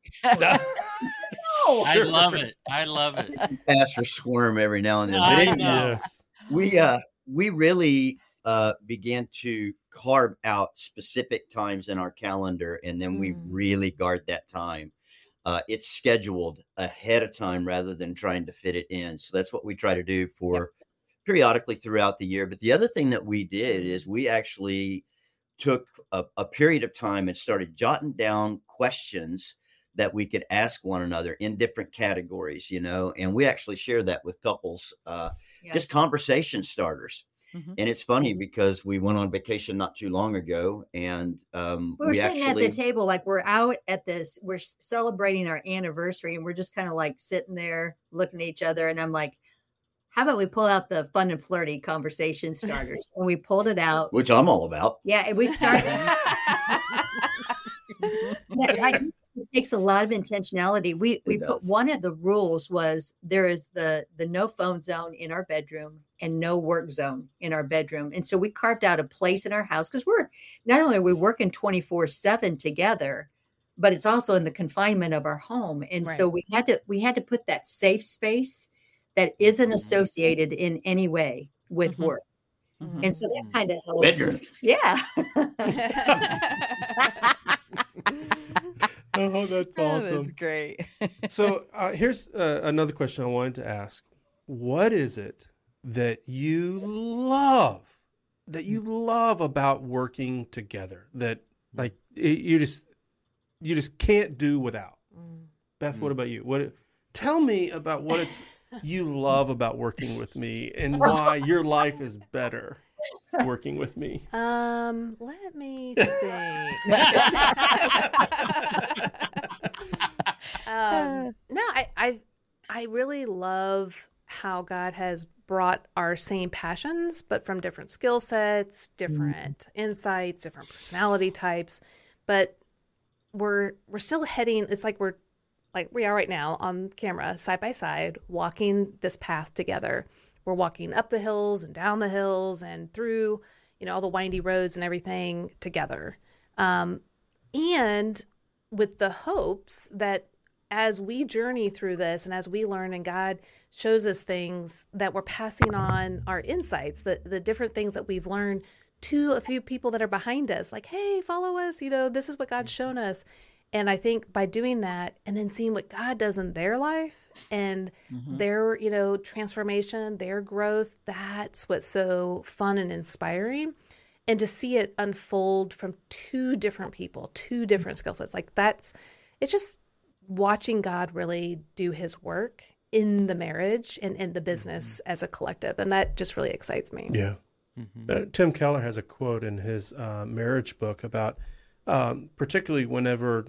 No. I love it. Pastor squirm every now and then. I But know. we really began to carve out specific times in our calendar, and then we really guard that time. It's scheduled ahead of time rather than trying to fit it in. So that's what we try to do for periodically throughout the year. But the other thing that we did is we actually took a period of time and started jotting down questions that we could ask one another in different categories, and we actually share that with couples, just conversation starters. Mm-hmm. And it's funny because we went on vacation not too long ago, and we sitting at the table, like we're out at this, we're celebrating our anniversary, and we're just kind of like sitting there looking at each other. And I'm like, how about we pull out the fun and flirty conversation starters? And we pulled it out. Which I'm all about. Yeah, and we started. It takes a lot of intentionality. We put one of the rules was there is the no phone zone in our bedroom and no work zone in our bedroom. And so we carved out a place in our house because we're not only are we working 24/7 together, but it's also in the confinement of our home. And so we had to put that safe space that isn't associated in any way with work. Mm-hmm. And so that kind of helps. Bedroom. Yeah. Oh, that's awesome. That's great. So here's another question I wanted to ask. What is it that you love about working together that like you just can't do without? Beth, what about you? Tell me about what it's you love about working with me and why your life is better working with me. Let me think. No, I really love how God has brought our same passions, but from different skill sets, different insights, different personality types. But we're still heading. It's like we're like we are right now on camera, side by side, walking this path together. We're walking up the hills and down the hills and through, all the windy roads and everything together. And with the hopes that as we journey through this and as we learn and God shows us things that we're passing on our insights, the different things that we've learned to a few people that are behind us, like, hey, follow us, this is what God's shown us. And I think by doing that and then seeing what God does in their life and their, transformation, their growth, that's what's so fun and inspiring. And to see it unfold from two different people, two different skill sets, it's just watching God really do his work in the marriage and in the business as a collective. And that just really excites me. Yeah. Tim Keller has a quote in his marriage book about particularly whenever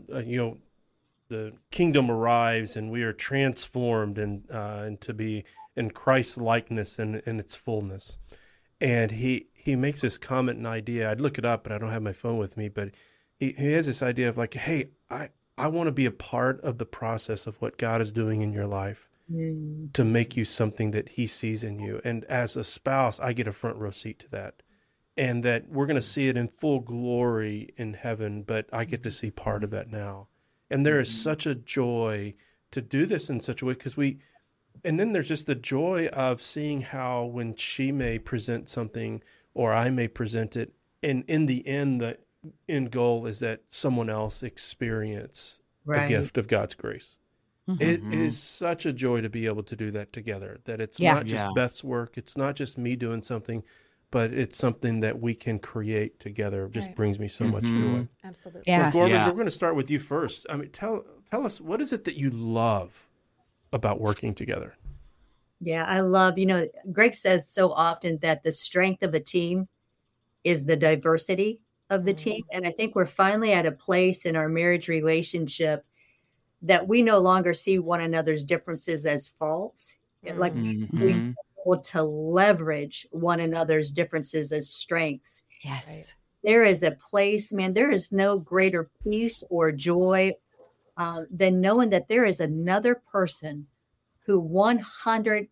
the kingdom arrives and we are transformed and to be in Christ's likeness and in its fullness. And he makes this comment and idea. I'd look it up, but I don't have my phone with me. But he has this idea of like, hey, I want to be a part of the process of what God is doing in your life to make you something that he sees in you. And as a spouse, I get a front row seat to that. And that we're going to see it in full glory in heaven, but I get to see part of that now. And there is such a joy to do this in such a way and then there's just the joy of seeing how when she may present something or I may present it, and in the end, the end goal is that someone else experience the gift of God's grace. It is such a joy to be able to do that together, that it's not just Beth's work, it's not just me doing something, but it's something that we can create together. It just brings me so much joy. Absolutely. Yeah. Well, Gormans, we're going to start with you first. Tell us, what is it that you love about working together? Yeah, I love, Greg says so often that the strength of a team is the diversity of the team. And I think we're finally at a place in our marriage relationship that we no longer see one another's differences as faults. Like we able to leverage one another's differences as strengths. Yes. Right. There is a place, man, there is no greater peace or joy than knowing that there is another person who 100%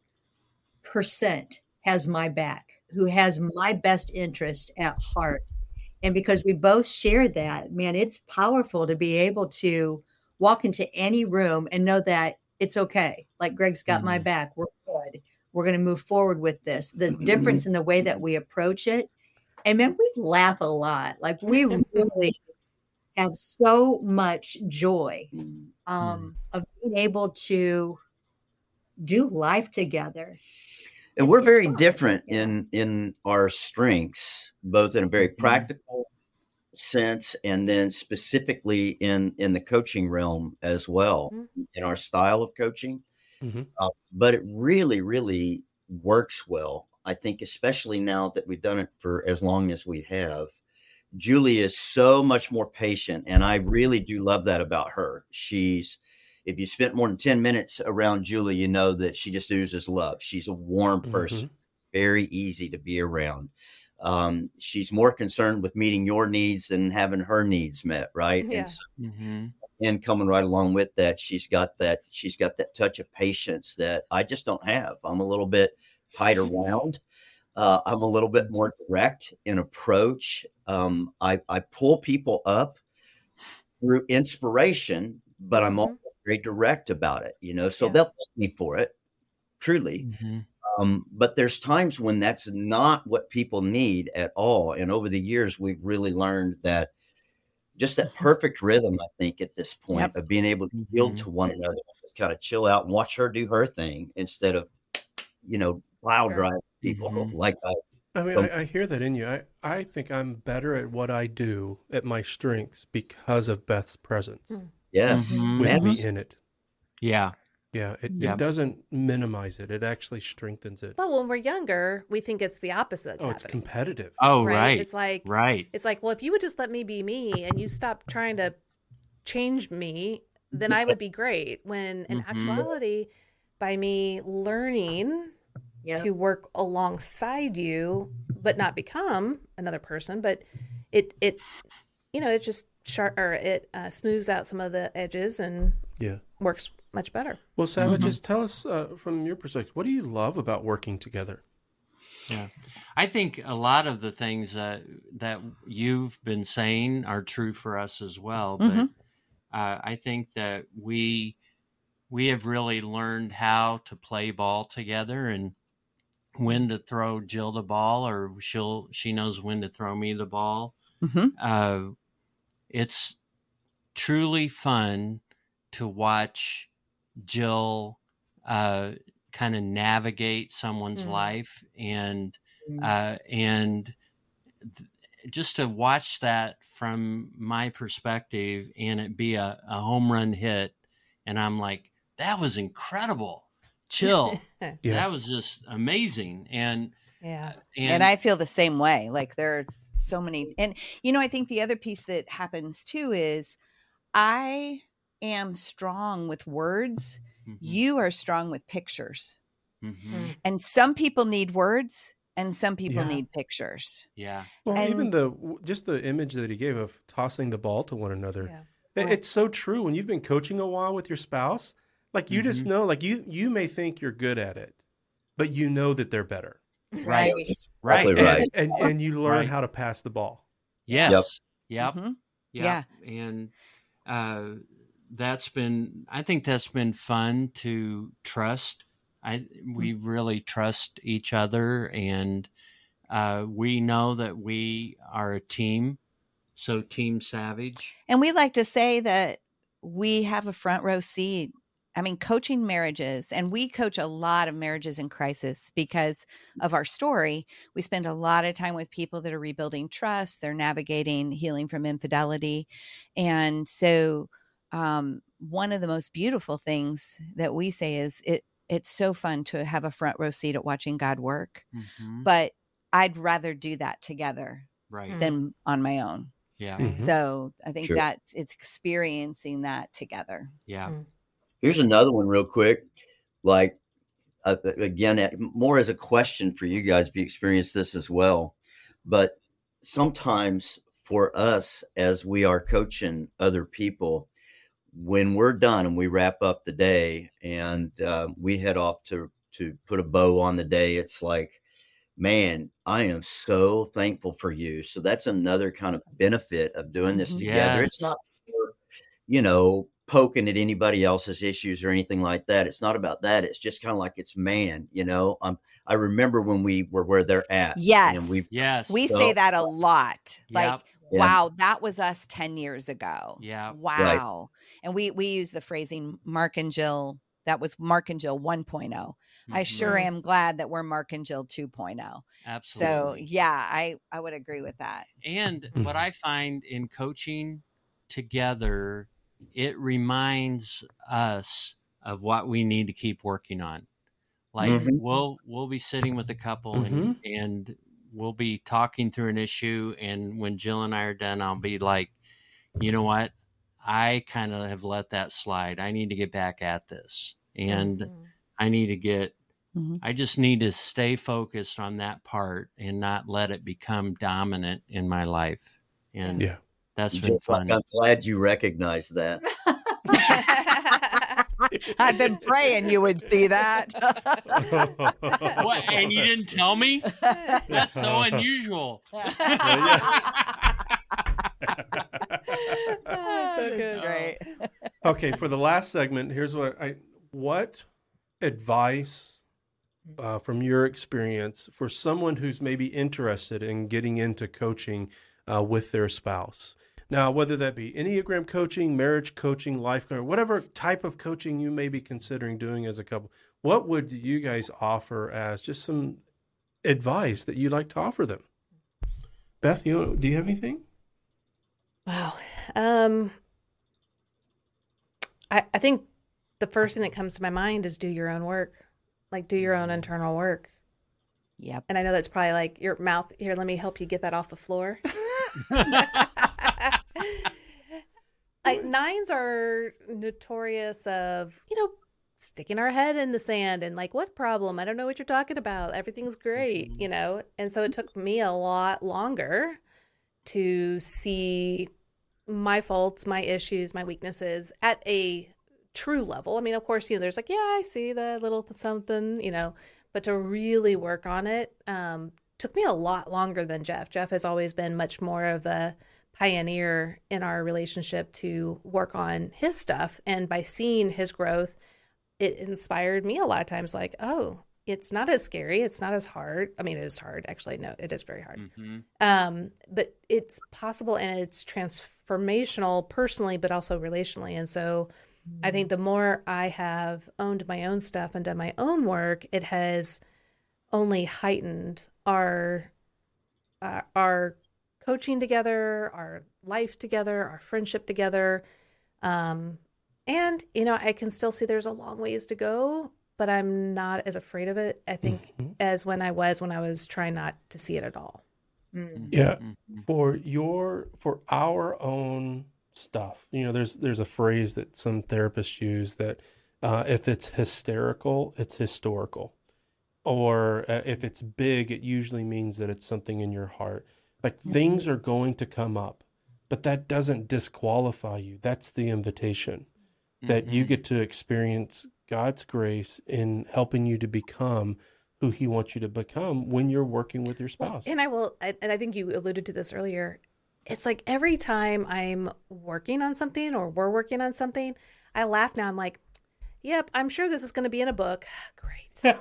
has my back, who has my best interest at heart. And because we both share that, man, it's powerful to be able to walk into any room and know that it's okay. Like Greg's got my back. We're good. We're going to move forward with this. The difference in the way that we approach it. And man, we laugh a lot. Like we really have so much joy of being able to do life together. And we're very different in our strengths, both in a very practical sense and then specifically in the coaching realm as well, in our style of coaching. But it really, really works well. I think, especially now that we've done it for as long as we have. Julie is so much more patient, and I really do love that about her. If you spent more than 10 minutes around Julie, you know that she just oozes love. She's a warm person, very easy to be around. She's more concerned with meeting your needs than having her needs met, right? Yeah. And coming right along with that, she's got that touch of patience that I just don't have. I'm a little bit tighter wound. I'm a little bit more direct in approach. I pull people up through inspiration, but I'm also very direct about it, so they'll thank me for it, truly. But there's times when that's not what people need at all. And over the years, we've really learned that just that perfect rhythm, I think, at this point of being able to yield to one another, just kind of chill out and watch her do her thing instead of, plow drive people like I. I mean, I hear that in you. I think I'm better at what I do at my strengths because of Beth's presence. Yes. With me in it. Yeah. Yeah. It doesn't minimize it. It actually strengthens it. Well, when we're younger, we think it's the opposite. It's competitive. Oh, right. It's like, It's like, well, if you would just let me be me and you stop trying to change me, then I would be great. When in actuality, by me learning to work alongside you, but not become another person, but it just it smooths out some of the edges and works much better. Well, Savage, just tell us from your perspective, what do you love about working together? Yeah, I think a lot of the things that you've been saying are true for us as well. But I think that we have really learned how to play ball together and when to throw Jill the ball, or she knows when to throw me the ball. It's truly fun to watch Jill kind of navigate someone's life and just to watch that from my perspective and it be a home run hit. And I'm like, that was incredible. Chill. That was just amazing. And I feel the same way. Like there's so many, and I think the other piece that happens too is I am strong with words. You are strong with pictures. And some people need words and some people need pictures. Yeah. Well, even the image that he gave of tossing the ball to one another. It's so true. When you've been coaching a while with your spouse, like you just know, like you may think you're good at it, but you know that they're better. Right. And you learn how to pass the ball. Yes. Yep. Yeah. And I think that's been fun to trust. We really trust each other, and we know that we are a team. So Team Savage. And we like to say that we have a front row seat. I mean, coaching marriages, and we coach a lot of marriages in crisis because of our story. We spend a lot of time with people that are rebuilding trust. They're navigating healing from infidelity. And so one of the most beautiful things that we say is it's so fun to have a front row seat at watching God work. But I'd rather do that together than on my own. Yeah. Mhm. So I think Sure. it's experiencing that together. Yeah. Here's another one real quick. Like, again, more as a question for you guys, if you experienced this as well. But sometimes for us, as we are coaching other people, when we're done and we wrap up the day and we head off to put a bow on the day, it's like, man, I am so thankful for you. So that's another kind of benefit of doing this together. Yes. It's not for, poking at anybody else's issues or anything like that. It's not about that. It's just kind of like, it's man, I remember when we were where they're at. Yes. And we say that a lot. Like, Yep. wow, that was us 10 years ago. Yeah. Wow. Right. And we use the phrasing Mark and Jill. That was Mark and Jill 1.0. I sure am glad that we're Mark and Jill 2.0. Absolutely. So yeah, I would agree with that. And what I find in coaching together, it reminds us of what we need to keep working on. Like we'll be sitting with a couple and we'll be talking through an issue. And when Jill and I are done, I'll be like, you know what? I kind of have let that slide. I need to get back at this. And I need to get, I just need to stay focused on that part and not let it become dominant in my life. And that's been fun. I'm glad you recognize that. I've been praying you would see that. What? And you didn't tell me? That's so unusual. That's great. Okay, for the last segment, here's what advice from your experience for someone who's maybe interested in getting into coaching with their spouse. Now, whether that be Enneagram coaching, marriage coaching, life coaching, whatever type of coaching you may be considering doing as a couple, what would you guys offer as just some advice that you'd like to offer them? Beth, do you have anything? Wow. I think the first thing that comes to my mind is do your own work. Like, do your own internal work. Yep. And I know that's probably like your mouth. Here, let me help you get that off the floor. Like, nines are notorious of, sticking our head in the sand and like, what problem? I don't know what you're talking about. Everything's great, And so it took me a lot longer to see my faults, my issues, my weaknesses at a true level. I mean, of course, there's like, yeah, I see that little something, but to really work on it took me a lot longer than Jeff. Jeff has always been much more of the pioneer in our relationship to work on his stuff. And by seeing his growth, it inspired me a lot of times like, oh, it's not as scary. It's not as hard. I mean, it is hard. Actually, no, it is very hard. But it's possible and it's transformational personally, but also relationally. And so I think the more I have owned my own stuff and done my own work, it has only heightened our coaching together, our life together, our friendship together. And, I can still see there's a long ways to go, but I'm not as afraid of it, I think, as when I was trying not to see it at all. Yeah. For our own stuff, there's a phrase that some therapists use that if it's hysterical, it's historical. Or if it's big, it usually means that it's something in your heart. Like things are going to come up, but that doesn't disqualify you. That's the invitation that you get to experience God's grace in helping you to become who he wants you to become when you're working with your spouse. Well, and I think you alluded to this earlier. It's like every time I'm working on something or we're working on something, I laugh now. I'm like, yep, I'm sure this is going to be in a book. Great.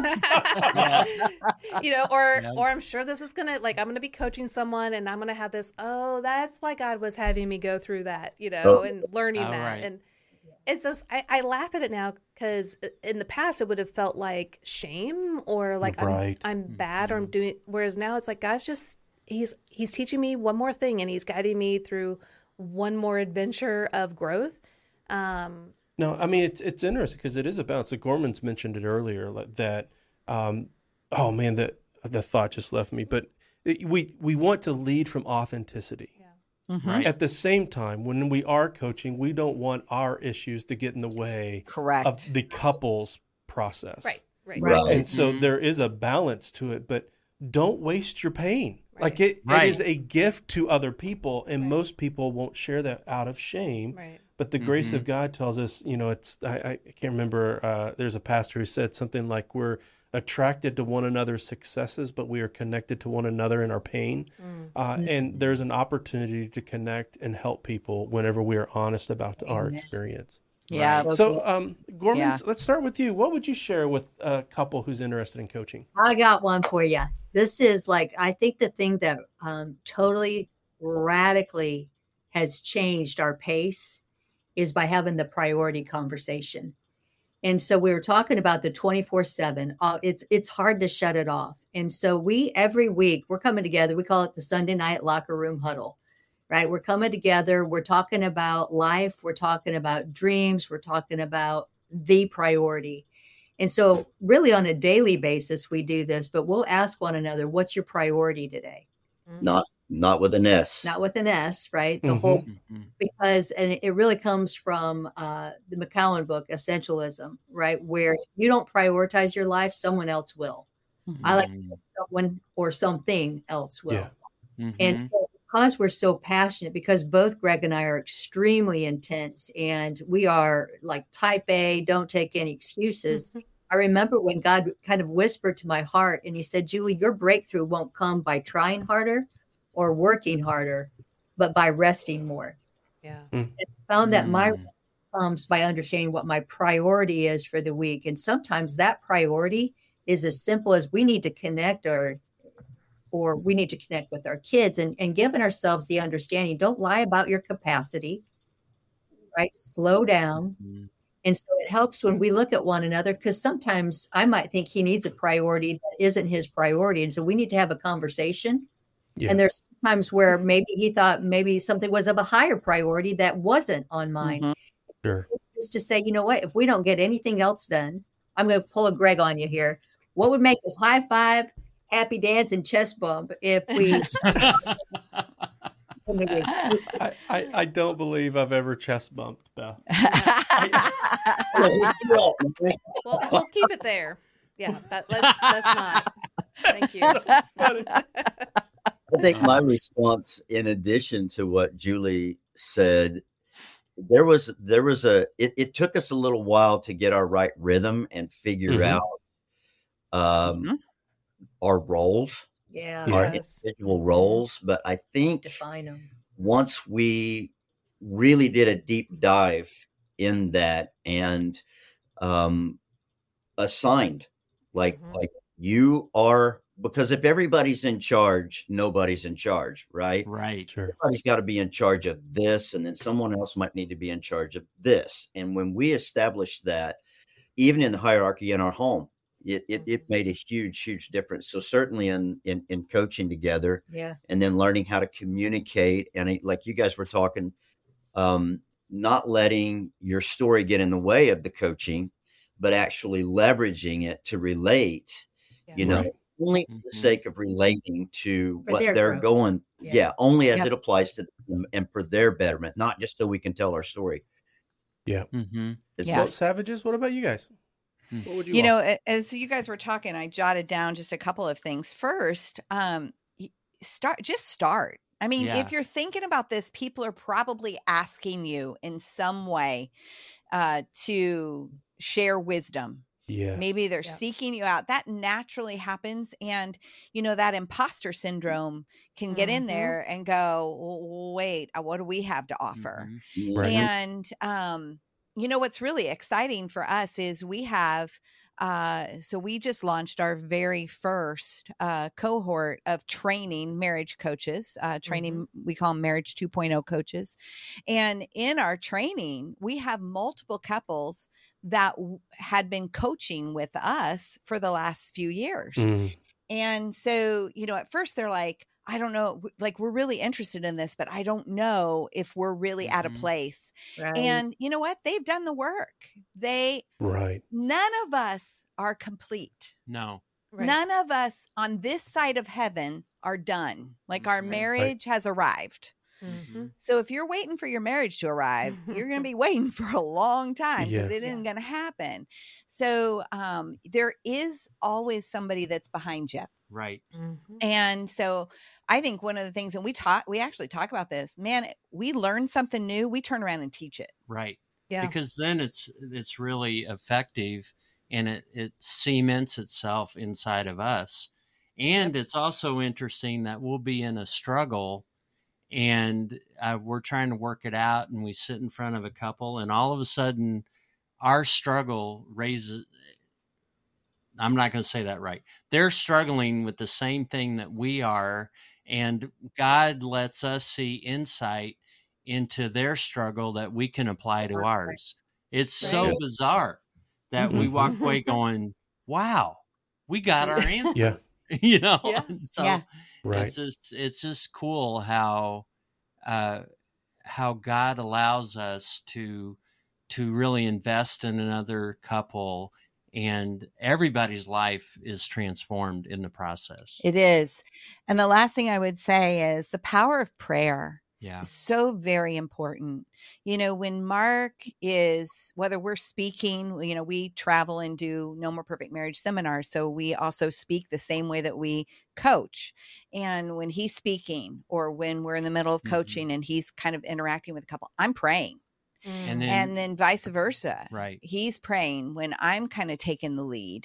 Or I'm sure this is gonna, like, I'm gonna be coaching someone and I'm gonna have this, that's why God was having me go through that, and learning that. Right. And so I laugh at it now because in the past it would have felt like shame or like I'm bad or I'm doing, whereas now it's like God's just he's teaching me one more thing and he's guiding me through one more adventure of growth. No, I mean, it's interesting because it is a balance. So Gorman's mentioned it earlier that, the thought just left me. But we want to lead from authenticity. Yeah. Right. At the same time, when we are coaching, we don't want our issues to get in the way Correct. of the couple's process. Right. And so there is a balance to it, but don't waste your pain. Like it is a gift to other people, and most people won't share that out of shame. Right. But the grace of God tells us, it's, I can't remember, there's a pastor who said something like, we're attracted to one another's successes, but we are connected to one another in our pain. And there's an opportunity to connect and help people whenever we are honest about our experience. Yeah. So, Gorman, let's start with you. What would you share with a couple who's interested in coaching? I got one for you. This is I think the thing that totally radically has changed our pace is by having the priority conversation. And so we were talking about the 24/7. It's hard to shut it off. And so every week we're coming together. We call it the Sunday night locker room huddle, right? We're coming together. We're talking about life. We're talking about dreams. We're talking about the priority. And so really on a daily basis, we do this, but we'll ask one another, what's your priority today? Not with an S. Not with an S, right? The whole, because, and it really comes from the McCowan book, Essentialism, right? Where you don't prioritize your life, someone else will. I like to say someone or something else will. And so because we're so passionate, because both Greg and I are extremely intense and we are like type A, don't take any excuses. I remember when God kind of whispered to my heart and he said, Julie, your breakthrough won't come by trying harder or working harder, but by resting more. Yeah. And I found that my rest comes by understanding what my priority is for the week. And sometimes that priority is as simple as we need to connect or we need to connect with our kids and giving ourselves the understanding, don't lie about your capacity, right? Slow down. And so it helps when we look at one another, because sometimes I might think he needs a priority that isn't his priority. And so we need to have a conversation. And there's times where maybe he thought maybe something was of a higher priority that wasn't on mine. Sure. Just to say, you know what, if we don't get anything else done, I'm going to pull a Greg on you here. What would make us high five, happy dance, and chest bump if we... I don't believe I've ever chest bumped, Beth. We'll keep it there. Yeah, that's not. Thank you. I think my response, in addition to what Julie said, it took us a little while to get our right rhythm and figure out our roles, our individual roles. But I think define them. Once we really did a deep dive in that and assigned, like you are, because if everybody's in charge, nobody's in charge, right? Right. Sure. Everybody's got to be in charge of this, and then someone else might need to be in charge of this. And when we established that, even in the hierarchy in our home, it made a huge difference. So certainly in coaching together, and then learning how to communicate, and like you guys were talking, not letting your story get in the way of the coaching, but actually leveraging it to relate, only for the sake of relating to what they're going, only as it applies to them and for their betterment, not just so we can tell our story. Yeah. Well, Savages, what about you guys? What would you want? As you guys were talking, I jotted down just a couple of things. First, start. I mean, if you're thinking about this, people are probably asking you in some way to share wisdom. Yes. Maybe they're seeking you out. That naturally happens. And, that imposter syndrome can get in there and go, wait, what do we have to offer? Right. And, what's really exciting for us is we have, so we just launched our very first cohort of training marriage coaches, we call them Marriage 2.0 coaches. And in our training, we have multiple couples that had been coaching with us for the last few years. And so, at first they're like, I don't know, like, we're really interested in this, but I don't know if we're really at a place. Right. And you know what? They've done the work. None of us are complete. No. Right. None of us on this side of heaven are done. Like, our marriage has arrived. Mm-hmm. So if you're waiting for your marriage to arrive, you're going to be waiting for a long time because Yes. it isn't going to happen. So there is always somebody that's behind you. Right. Mm-hmm. And so I think one of the things, and we actually talk about this, man, we learn something new, we turn around and teach it. Right. Yeah. Because then it's really effective, and it cements itself inside of us. And it's also interesting that we'll be in a struggle, and we're trying to work it out, and we sit in front of a couple, and all of a sudden our struggle raises, I'm not going to say that right. They're struggling with the same thing that we are, and God lets us see insight into their struggle that we can apply to ours. It's so Right. bizarre that we walk away going, wow, we got our answer. Yeah. You know? Yeah. And so Yeah. Right. it's just cool how God allows us to really invest in another couple, and everybody's life is transformed in the process. It is. And the last thing I would say is the power of prayer Yeah. is so very important. You know, when Mark is, whether we're speaking, you know, we travel and do No More Perfect Marriage seminars. So we also speak the same way that we coach. And when he's speaking, or when we're in the middle of coaching and he's kind of interacting with a couple, I'm praying. And And then vice versa. right. He's praying when I'm kind of taking the lead.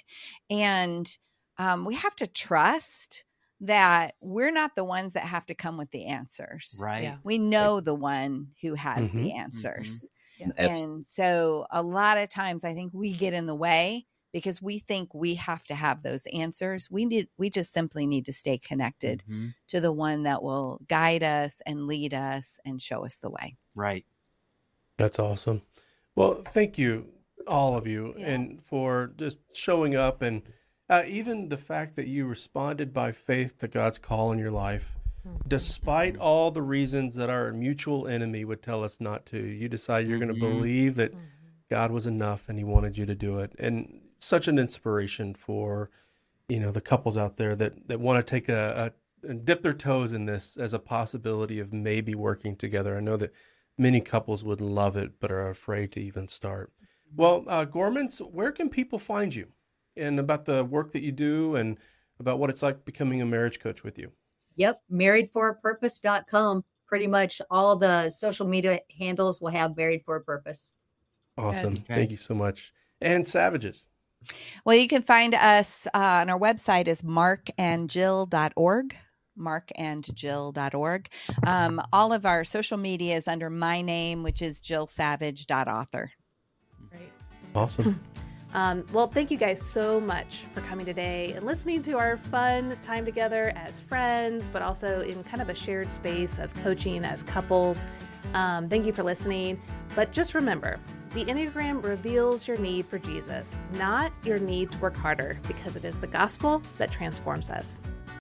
And we have to trust that we're not the ones that have to come with the answers. Right. Yeah. We know the one who has Mhm. the answers. Yeah. And so a lot of times I think we get in the way because we think we have to have those answers. We just simply need to stay connected Mhm. to the one that will guide us and lead us and show us the way. Right. That's awesome. Well, thank you, all of you, Yeah. and for just showing up, and even the fact that you responded by faith to God's call in your life, despite all the reasons that our mutual enemy would tell us not to. You decided you're going to believe that God was enough, and He wanted you to do it. And such an inspiration for, you know, the couples out there that want to take and dip their toes in this as a possibility of maybe working together. I know that many couples would love it, but are afraid to even start. Well, Gormans, where can people find you, and about the work that you do, and about what it's like becoming a marriage coach with you? Yep. Marriedforapurpose.com. Pretty much all the social media handles will have Married for a Purpose. Awesome. Okay. Thank you so much. And Savages. Well, you can find us on our website is markandjill.org. markandjill.org. All of our social media is under my name, which is jillsavage.author. Great. Awesome. Well, thank you guys so much for coming today and listening to our fun time together as friends, but also in kind of a shared space of coaching as couples. Thank you for listening. But just remember, the Enneagram reveals your need for Jesus, not your need to work harder, because it is the gospel that transforms us.